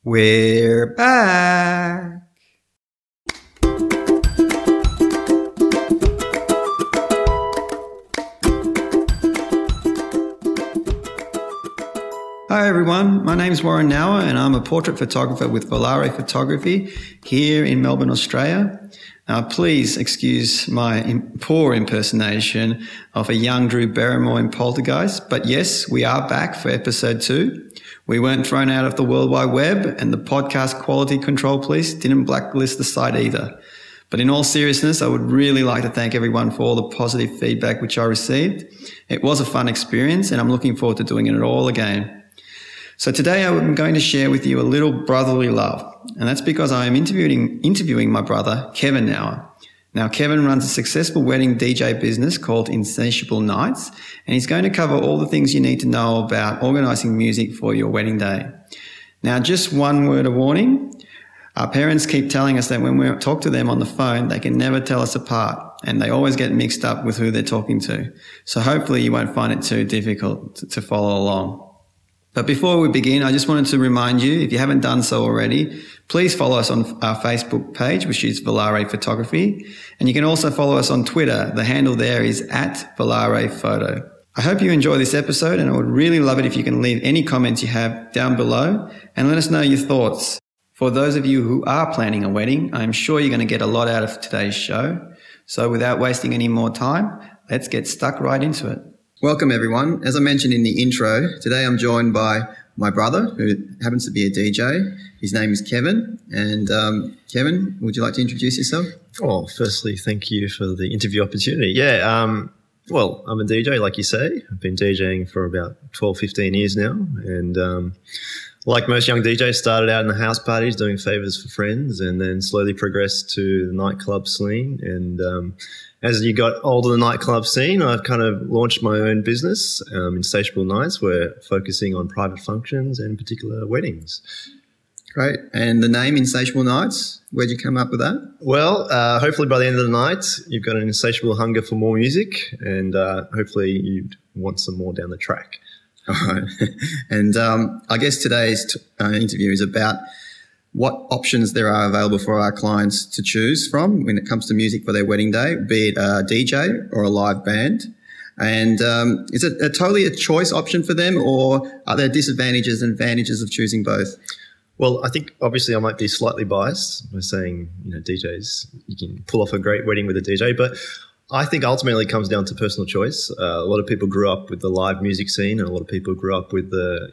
We're back. Hi everyone, my name is Warren Nower and I'm a portrait photographer with Volare Photography here in Melbourne, Australia. Now please excuse my poor impersonation of a young Drew Barrymore in Poltergeist, but yes, we are back for episode 2. We weren't thrown out of the World Wide Web and the podcast quality control police didn't blacklist the site either. But in all seriousness, I would really like to thank everyone for all the positive feedback which I received. It was a fun experience and I'm looking forward to doing it all again. So today I'm going to share with you a little brotherly love, and that's because I am interviewing my brother, Kevin Nower. Now, Kevin runs a successful wedding DJ business called Insatiable Nights, and he's going to cover all the things you need to know about organising music for your wedding day. Now, just one word of warning. Our parents keep telling us that when we talk to them on the phone, they can never tell us apart, and they always get mixed up with who they're talking to. So hopefully you won't find it too difficult to follow along. But before we begin, I just wanted to remind you, if you haven't done so already, please follow us on our Facebook page, which is Volare Photography. And you can also follow us on Twitter. The handle there is @VolarePhoto. I hope you enjoy this episode, and I would really love it if you can leave any comments you have down below and let us know your thoughts. For those of you who are planning a wedding, I'm sure you're going to get a lot out of today's show. So without wasting any more time, let's get stuck right into it. Welcome everyone. As I mentioned in the intro, today I'm joined by my brother who happens to be a DJ. His name is Kevin. And Kevin, would you like to introduce yourself? Oh, firstly, thank you for the interview opportunity. Well, I'm a DJ, like you say. I've been DJing for about 12, 15 years now. And like most young DJs, started out in the house parties doing favours for friends and then slowly progressed to the nightclub scene. And as you got older, the nightclub scene, I've kind of launched my own business, Insatiable Nights. We're focusing on private functions and particular weddings. Great. And the name Insatiable Nights, where'd you come up with that? Well, hopefully by the end of the night, you've got an insatiable hunger for more music and hopefully you want some more down the track. All right. And I guess today's interview is about what options there are available for our clients to choose from when it comes to music for their wedding day, be it a DJ or a live band. And is it totally a choice option for them, or are there disadvantages and advantages of choosing both? Well, I think obviously I might be slightly biased by saying, DJs, you can pull off a great wedding with a DJ, but I think ultimately it comes down to personal choice. A lot of people grew up with the live music scene and a lot of people grew up with the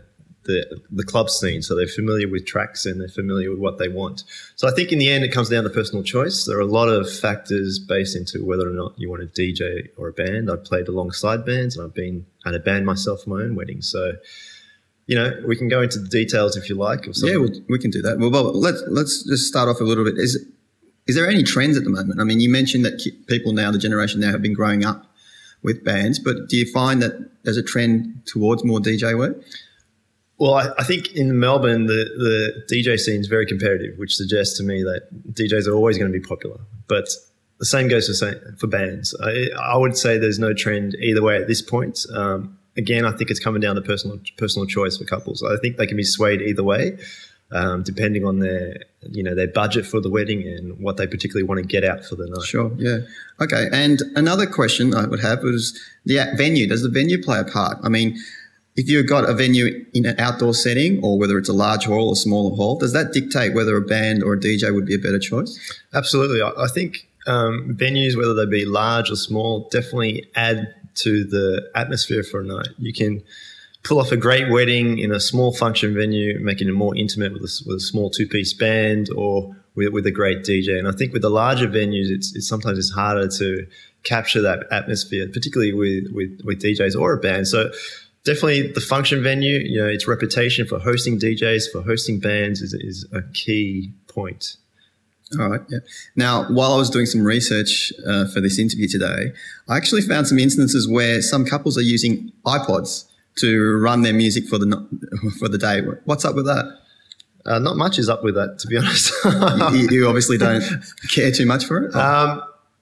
club scene. So they're familiar with tracks and they're familiar with what they want. So I think in the end, it comes down to personal choice. There are a lot of factors based into whether or not you want a DJ or a band. I've played alongside bands and I've been at a band myself for my own wedding. So, we can go into the details if you like. Yeah, we can do that. Well, let's just start off a little bit. Is there any trends at the moment? I mean, you mentioned that people now, the generation now, have been growing up with bands, but do you find that there's a trend towards more DJ work? Well, I think in Melbourne, the DJ scene is very competitive, which suggests to me that DJs are always going to be popular. But the same goes for bands. I would say there's no trend either way at this point. Again, I think it's coming down to personal choice for couples. I think they can be swayed either way, depending on their budget for the wedding and what they particularly want to get out for the night. Sure, yeah. Okay, and another question I would have was the venue. Does the venue play a part? I mean, if you've got a venue in an outdoor setting or whether it's a large hall or smaller hall, does that dictate whether a band or a DJ would be a better choice? Absolutely. I think venues, whether they be large or small, definitely add to the atmosphere for a night. You can pull off a great wedding in a small function venue, making it more intimate with a small two-piece band or with a great DJ. And I think with the larger venues, it's sometimes harder to capture that atmosphere, particularly with DJs or a band. So definitely the function venue, its reputation for hosting DJs, for hosting bands is a key point. All right. Yeah. Now, while I was doing some research for this interview today, I actually found some instances where some couples are using iPods to run their music for the day. What's up with that? Not much is up with that, to be honest. you obviously don't care too much for it?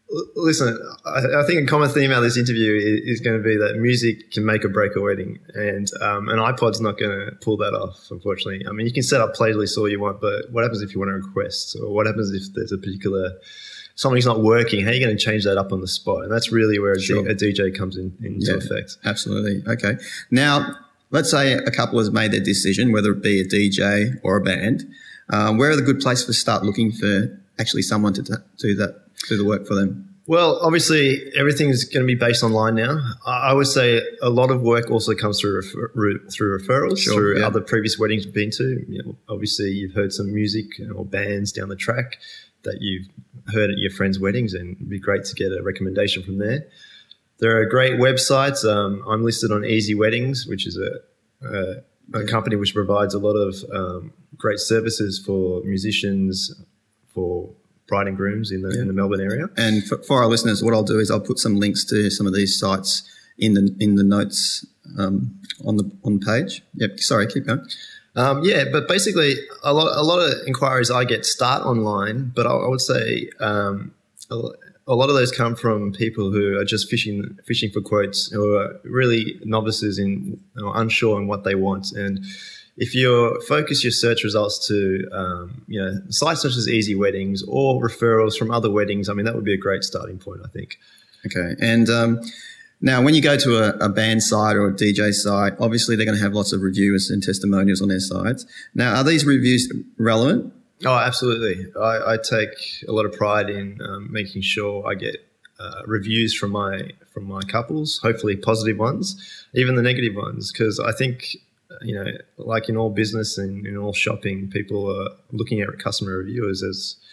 Listen, I think a common theme out of this interview is going to be that music can make or break a wedding, and an iPod's not going to pull that off, unfortunately. I mean, you can set up playlists all you want, but what happens if you want to request, or what happens if there's a particular something's not working? How are you going to change that up on the spot? And that's really where a DJ comes into effect. Absolutely. Okay. Now, let's say a couple has made their decision, whether it be a DJ or a band. Where are the good places to start looking for actually someone to do the work for them? Well, obviously, everything is going to be based online now. I would say a lot of work also comes through referrals, through other previous weddings you've been to. You know, obviously, you've heard some music or bands down the track that you've heard at your friends' weddings, and it'd be great to get a recommendation from there. There are great websites. I'm listed on Easy Weddings, which is a company which provides a lot of great services for musicians, for bride and grooms in the Melbourne area. And for our listeners, what I'll do is I'll put some links to some of these sites in the notes on the page. Yep. Sorry, keep going. But basically, a lot of inquiries I get start online, but I would say a lot of those come from people who are just fishing for quotes, who are really novices in or unsure on what they want. And if you focus your search results to sites such as Easy Weddings or referrals from other weddings, I mean, that would be a great starting point, I think. Okay. And now when you go to a band site or a DJ site, obviously they're going to have lots of reviews and testimonials on their sites. Now, are these reviews relevant? Oh, absolutely. I take a lot of pride in making sure I get reviews from my couples, hopefully positive ones, even the negative ones, because I think, like in all business and in all shopping, people are looking at customer reviewers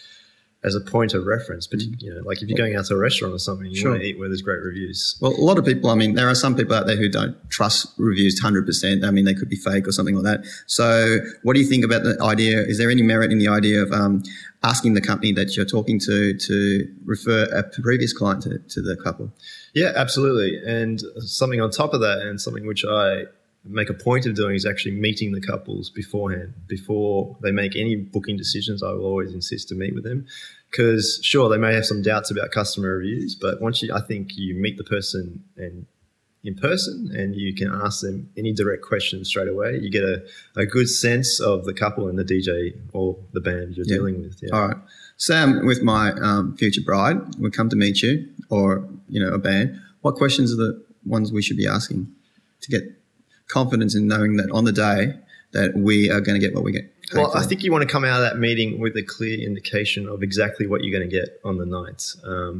as a point of reference. But, like if you're going out to a restaurant or something, you want to eat where there's great reviews. Well, a lot of people, I mean, there are some people out there who don't trust reviews 100%. I mean, they could be fake or something like that. So what do you think about the idea? Is there any merit in the idea of asking the company that you're talking to refer a previous client to the couple? Yeah, absolutely. And something on top of that, and something which I make a point of doing, is actually meeting the couples beforehand. Before they make any booking decisions, I will always insist to meet with them, because sure, they may have some doubts about customer reviews, but I think you meet the person in person and you can ask them any direct questions straight away. You get a good sense of the couple and the DJ or the band you're dealing with. Yeah. All right. Sam, with my future bride, we come to meet you, or a band. What questions are the ones we should be asking to get confidence in knowing that on the day that we are going to get what we get? Well, I think you want to come out of that meeting with a clear indication of exactly what you're going to get on the night.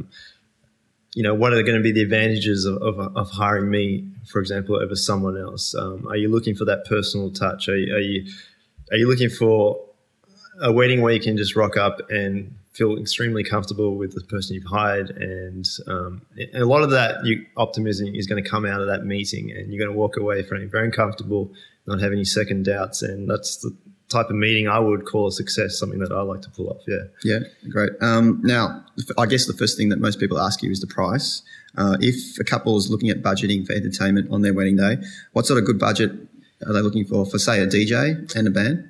What are going to be the advantages of hiring me, for example, over someone else? Are you looking for that personal touch? Are you looking for a wedding where you can just rock up and feel extremely comfortable with the person you've hired? And a lot of that optimism is going to come out of that meeting, and you're going to walk away feeling very comfortable, not have any second doubts. And that's the type of meeting I would call a success, something that I like to pull off. Yeah, great. Now, I guess the first thing that most people ask you is the price. If a couple is looking at budgeting for entertainment on their wedding day, what sort of good budget are they looking for say, a DJ and a band?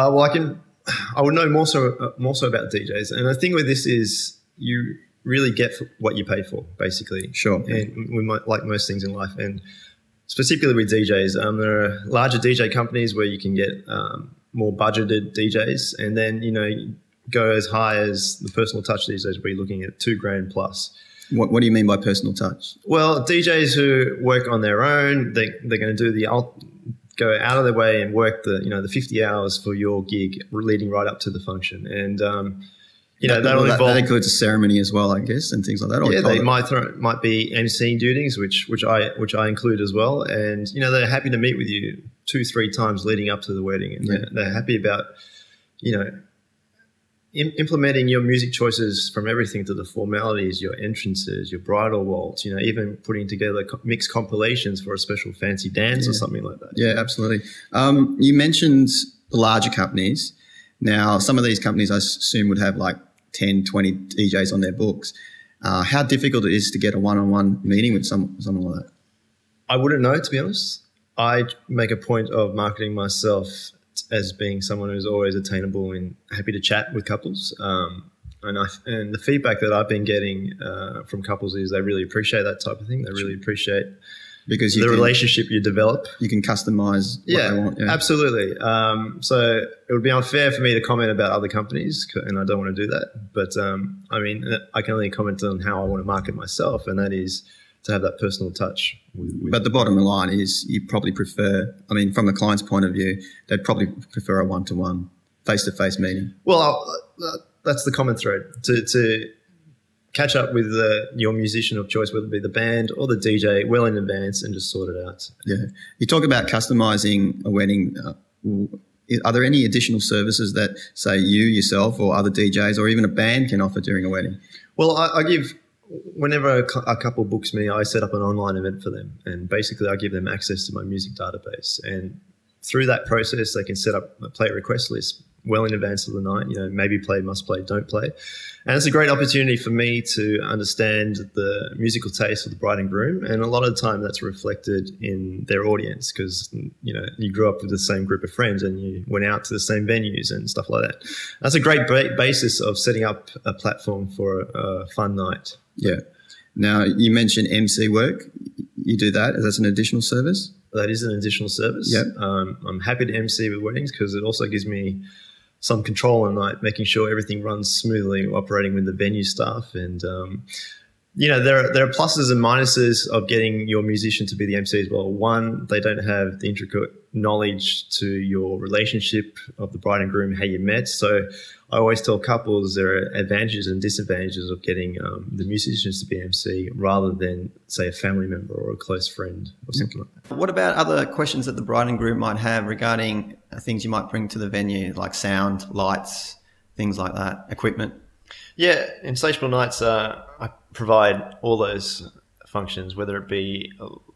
I would know more so about DJs. And the thing with this is you really get what you pay for, basically. Sure. And we might, like most things in life, and specifically with DJs, there are larger DJ companies where you can get more budgeted DJs, and then, go as high as the personal touch DJs where you're looking at $2,000 plus. What do you mean by personal touch? Well, DJs who work on their own, they're going to do go out of their way and work the 50 hours for your gig leading right up to the function. And, that includes a ceremony as well, I guess, and things like that. Yeah, they might be MC duties, which I include as well. And, they're happy to meet with you 2-3 times leading up to the wedding. And they're happy about, implementing your music choices, from everything to the formalities, your entrances, your bridal waltz, even putting together mixed compilations for a special fancy dance or something like that. Yeah, absolutely. You mentioned the larger companies. Now, some of these companies I assume would have like 10, 20 DJs on their books. How difficult it is to get a one-on-one meeting with someone like that? I wouldn't know, to be honest. I make a point of marketing myself as being someone who's always attainable and happy to chat with couples. And the feedback that I've been getting from couples is they really appreciate that type of thing. They really appreciate because the relationship you develop. You can customize what they want. Yeah, absolutely. So it would be unfair for me to comment about other companies, and I don't want to do that. But I mean, I can only comment on how I want to market myself, and that is to have that personal touch. But the bottom line is you probably prefer, I mean, from the client's point of view, they'd probably prefer a one-to-one, face-to-face meeting. Well, that's the common thread, to catch up with your musician of choice, whether it be the band or the DJ, well in advance, and just sort it out. Yeah. You talk about customizing a wedding. Are there any additional services that, say, you, yourself, or other DJs, or even a band can offer during a wedding? Well, I give... Whenever a couple books me, I set up an online event for them, and basically I give them access to my music database. And through that process, they can set up a play request list well in advance of the night. You know, maybe play, must play, don't play. And it's a great opportunity for me to understand the musical taste of the bride and groom. And a lot of the time that's reflected in their audience because, you know, you grew up with the same group of friends and you went out to the same venues and stuff like that. That's a great basis of setting up a platform for a fun night. Yeah. Now, you mentioned MC work. You do that? That's an additional service? That is an additional service. Yep. I'm happy to MC with weddings because it also gives me some control on night, making sure everything runs smoothly, operating with the venue staff. And, you know, there are pluses and minuses of getting your musician to be the MC as well. One, they don't have the intricate knowledge to your relationship of the bride and groom, how you met. So I always tell couples there are advantages and disadvantages of getting the musicians to be MC rather than, say, a family member or a close friend or something like that. What about other questions that the bride and groom might have regarding things you might bring to the venue, like sound, lights, things like that, equipment? Yeah, Insatiable Nights, I provide all those functions, whether it be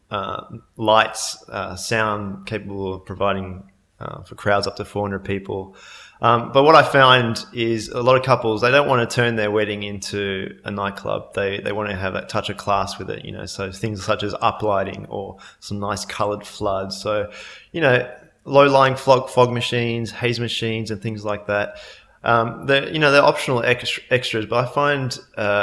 lights, sound capable of providing for crowds up to 400 people. But what I find is a lot of couples, they don't want to turn their wedding into a nightclub. They want to have a touch of class with it, you know, so things such as uplighting or some nice coloured floods. So, you know, low-lying fog machines, haze machines and things like that. They're optional extras, but I find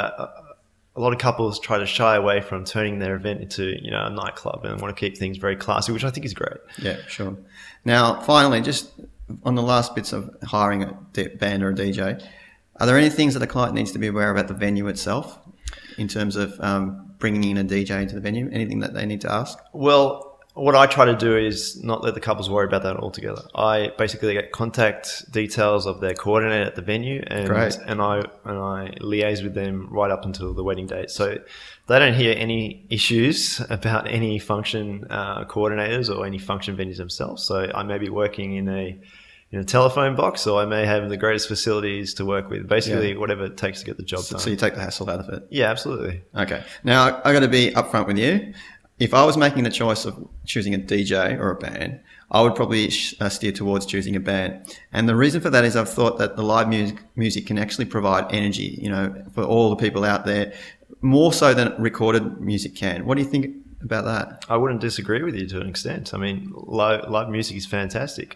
a lot of couples try to shy away from turning their event into, you know, a nightclub and want to keep things very classy, which I think is great. Yeah, sure. Now, finally, just on the last bits of hiring a band or a DJ, are there any things that a client needs to be aware of at the venue itself in terms of bringing in a DJ into the venue? Anything that they need to ask? Well, what I try to do is not let the couples worry about that altogether. I basically get contact details of their coordinator at the venue, and I liaise with them right up until the wedding date. So they don't hear any issues about any function coordinators or any function venues themselves. So I may be working in a telephone box, or I may have the greatest facilities to work with. Basically, whatever it takes to get the job done. So you take the hassle out of it? Yeah, absolutely. Okay. Now, I got to be upfront with you. If I was making the choice of choosing a DJ or a band, I would probably steer towards choosing a band. And the reason for that is I've thought that the live music can actually provide energy, you know, for all the people out there, more so than recorded music can. What do you think about that? I wouldn't disagree with you to an extent. I mean, live music is fantastic.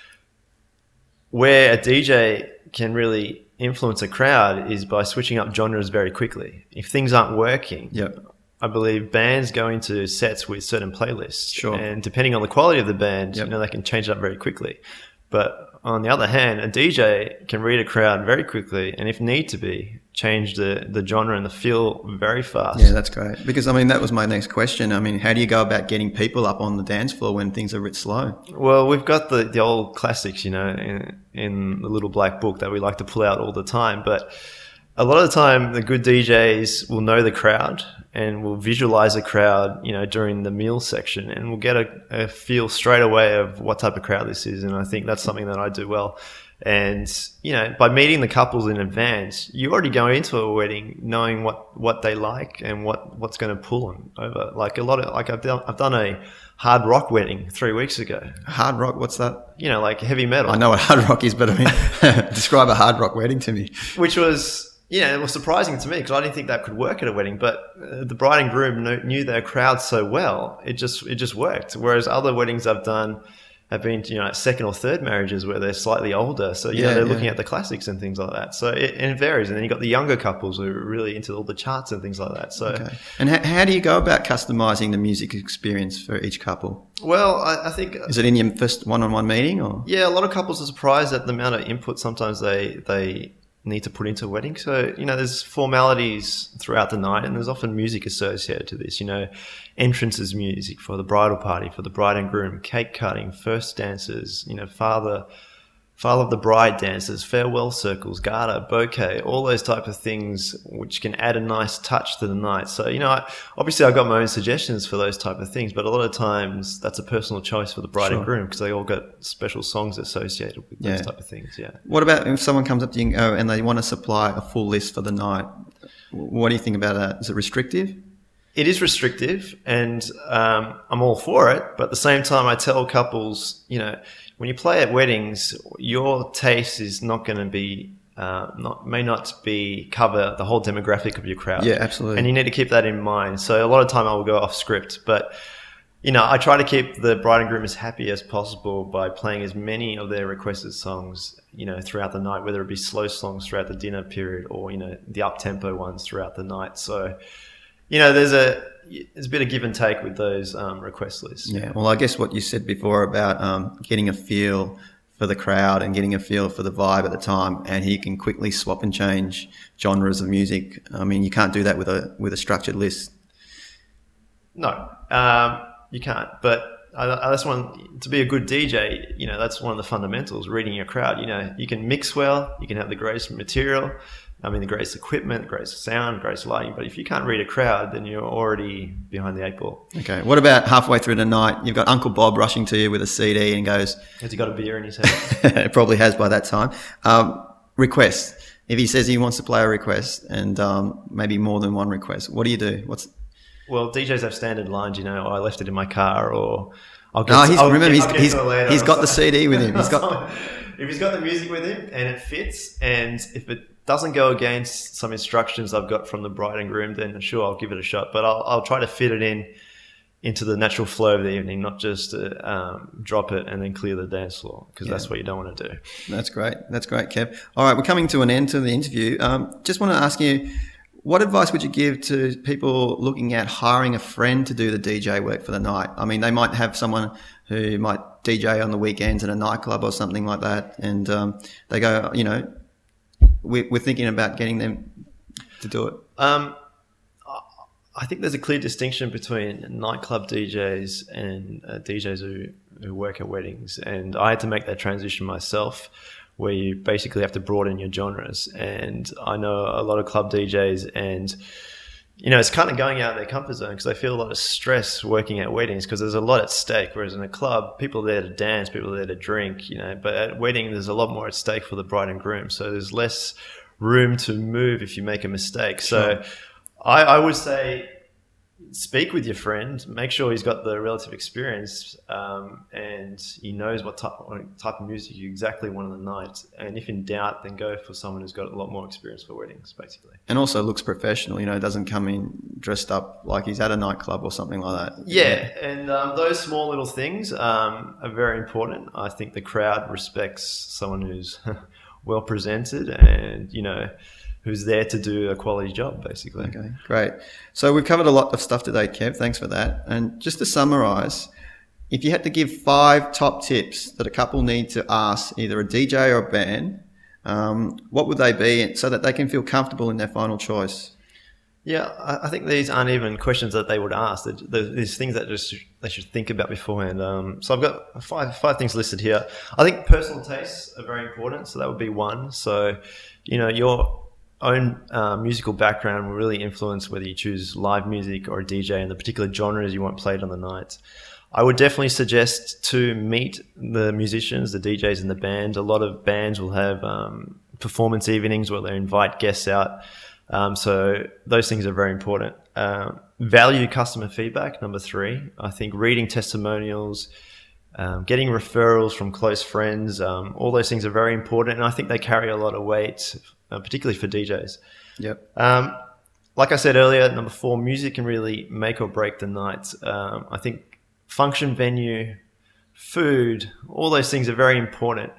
Where a DJ can really influence a crowd is by switching up genres very quickly. If things aren't working, I believe bands go into sets with certain playlists. Sure. And depending on the quality of the band, you know, they can change it up very quickly. But on the other hand, a DJ can read a crowd very quickly and, if need to be, change the genre and the feel very fast. Yeah, that's great. Because, I mean, that was my next question. I mean, how do you go about getting people up on the dance floor when things are a bit slow? Well, we've got the old classics, you know, in the little black book that we like to pull out all the time. But a lot of the time, the good DJs will know the crowd and will visualize the crowd, you know, during the meal section, and we'll get a feel straight away of what type of crowd this is. And I think that's something that I do well. And, you know, by meeting the couples in advance, you already go into a wedding knowing what they like and what's going to pull them over. Like I've done a hard rock wedding 3 weeks ago. Hard rock? What's that? You know, like heavy metal. I know what hard rock is, but I mean, describe a hard rock wedding to me. Which was, yeah, it was surprising to me because I didn't think that could work at a wedding. But the bride and groom knew their crowd so well, it just worked. Whereas other weddings I've done, have been, at second or third marriages where they're slightly older. So, they're looking at the classics and things like that. So it varies. And then you've got the younger couples who are really into all the charts and things like that. So, okay. And how do you go about customizing the music experience for each couple? Well, I think... Is it in your first one-on-one meeting? Or? Yeah, a lot of couples are surprised at the amount of input sometimes they need to put into a wedding. So, there's formalities throughout the night, and there's often music associated to this, entrances music for the bridal party, for the bride and groom, cake cutting, first dances, father of the bride dances, farewell circles, garter, bouquet, all those type of things which can add a nice touch to the night. So, obviously I've got my own suggestions for those type of things, but a lot of times that's a personal choice for the bride and groom because they all got special songs associated with those type of things, yeah. What about if someone comes up to you and they want to supply a full list for the night? What do you think about that? Is it restrictive? It is restrictive, and I'm all for it. But at the same time, I tell couples, when you play at weddings, your taste is not going to be may not be cover the whole demographic of your crowd. Yeah, absolutely. And you need to keep that in mind. So a lot of time I will go off script, but I try to keep the bride and groom as happy as possible by playing as many of their requested songs, throughout the night, whether it be slow songs throughout the dinner period or the up tempo ones throughout the night. So. There's a bit of give and take with those request lists. Yeah, well, I guess what you said before about getting a feel for the crowd and getting a feel for the vibe at the time, and he can quickly swap and change genres of music. I mean, you can't do that with a structured list. No, you can't. But that's to be a good DJ. That's one of the fundamentals. Reading your crowd. You can mix well. You can have the greatest material. The greatest equipment, the greatest sound, greatest lighting. But if you can't read a crowd, then you're already behind the 8 ball. Okay. What about halfway through the night? You've got Uncle Bob rushing to you with a CD and goes... Has he got a beer in his hand? It probably has by that time. Request. If he says he wants to play a request and maybe more than one request, what do you do? Well, DJs have standard lines, I left it in my car or... He's got the CD with him. If he's got the music with him and it fits, and if it doesn't go against some instructions I've got from the bride and groom, then sure, I'll give it a shot. But I'll try to fit it into the natural flow of the evening, not just drop it and then clear the dance floor, because that's what you don't want to do. That's great, Kev. All right, we're coming to an end to the interview. Just want to ask you, what advice would you give to people looking at hiring a friend to do the DJ work for the night? I mean, they might have someone who might DJ on the weekends in a nightclub or something like that, and they go, we're thinking about getting them to do it. I think there's a clear distinction between nightclub DJs and DJs who work at weddings, and I had to make that transition myself, where you basically have to broaden your genres. And I know a lot of club DJs, and it's kind of going out of their comfort zone because they feel a lot of stress working at weddings because there's a lot at stake. Whereas in a club, people are there to dance, people are there to drink, but at wedding, there's a lot more at stake for the bride and groom. So there's less room to move if you make a mistake. Sure. So I would say speak with your friend, make sure he's got the relative experience and he knows what type of music you exactly want on the night. And if in doubt, then go for someone who's got a lot more experience for weddings, basically. And also looks professional, doesn't come in dressed up like he's at a nightclub or something like that. Yeah, and those small little things are very important. I think the crowd respects someone who's well presented and, who's there to do a quality job, basically. Okay, great. So we've covered a lot of stuff today, Kev. Thanks for that. And just to summarize, if you had to give 5 top tips that a couple need to ask either a DJ or a band, what would they be so that they can feel comfortable in their final choice? Yeah, I think these aren't even questions that they would ask. There's things that they should think about beforehand. So I've got five things listed here. I think personal tastes are very important. So that would be one. So, your own musical background will really influence whether you choose live music or a DJ and the particular genres you want played on the night. I would definitely suggest to meet the musicians, the DJs in the band. A lot of bands will have performance evenings where they invite guests out. So those things are very important. Value customer feedback, number 3. I think reading testimonials, getting referrals from close friends, all those things are very important. And I think they carry a lot of weight, particularly for DJs. Yep. Like I said earlier, number 4, music can really make or break the night. I think function venue food, all those things are very important.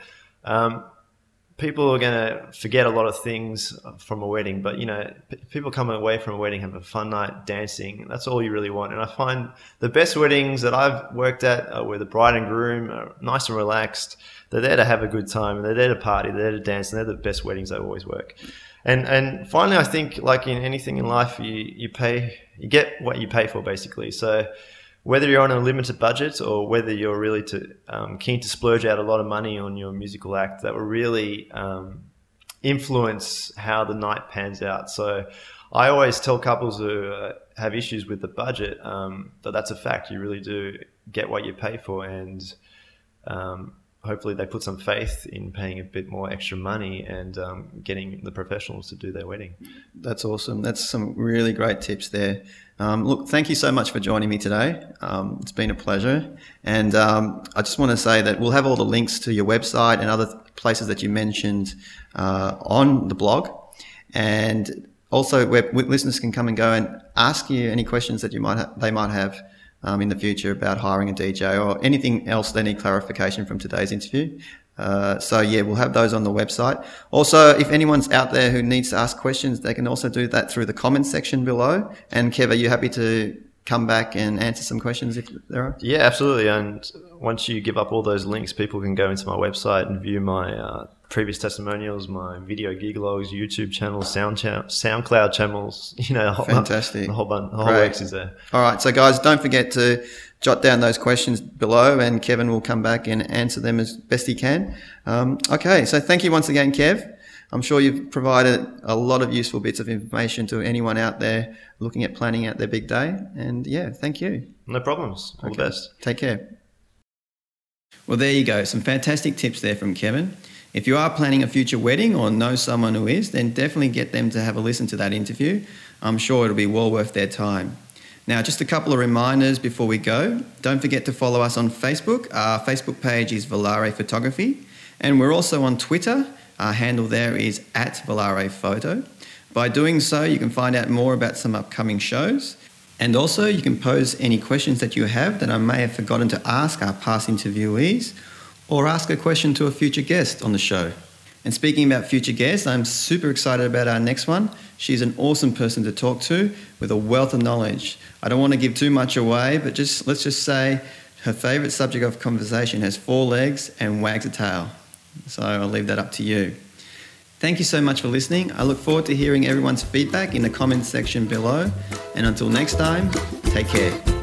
People are going to forget a lot of things from a wedding, but people come away from a wedding, have a fun night dancing. That's all you really want. And I find the best weddings that I've worked at are where the bride and groom are nice and relaxed. They're there to have a good time, and they're there to party, they're there to dance, and they're the best weddings that always work. And finally, I think like in anything in life, you get what you pay for, basically. So whether you're on a limited budget or whether you're really keen to splurge out a lot of money on your musical act, that will really influence how the night pans out. So I always tell couples who have issues with the budget that's a fact. You really do get what you pay for, and hopefully they put some faith in paying a bit more extra money and getting the professionals to do their wedding. That's awesome. That's some really great tips there. Look, thank you so much for joining me today. It's been a pleasure. And I just want to say that we'll have all the links to your website and other places that you mentioned on the blog. And also where listeners can come and go and ask you any questions that they might have in the future about hiring a DJ or anything else they need clarification from today's interview. So yeah, we'll have those on the website. Also, if anyone's out there who needs to ask questions, they can also do that through the comments section below. And Kev, are you happy to come back and answer some questions if there are? Yeah, absolutely. And once you give up all those links, people can go into my website and view my previous testimonials, my video gig logs, YouTube channels, SoundCloud channels. Fantastic. The whole works is there. All right, so guys, don't forget to jot down those questions below, and Kevin will come back and answer them as best he can. Okay, so thank you once again, Kev. I'm sure you've provided a lot of useful bits of information to anyone out there looking at planning out their big day. And yeah, thank you. No problems. All the best. Take care. Well, there you go. Some fantastic tips there from Kevin. If you are planning a future wedding or know someone who is, then definitely get them to have a listen to that interview. I'm sure it'll be well worth their time. Now, just a couple of reminders before we go. Don't forget to follow us on Facebook. Our Facebook page is Volare Photography. And we're also on Twitter. Our handle there is @VolarePhoto. By doing so, you can find out more about some upcoming shows. And also, you can pose any questions that you have that I may have forgotten to ask our past interviewees, or ask a question to a future guest on the show. And speaking about future guests, I'm super excited about our next one. She's an awesome person to talk to with a wealth of knowledge. I don't want to give too much away, but let's just say her favourite subject of conversation has 4 legs and wags a tail. So I'll leave that up to you. Thank you so much for listening. I look forward to hearing everyone's feedback in the comments section below. And until next time, take care.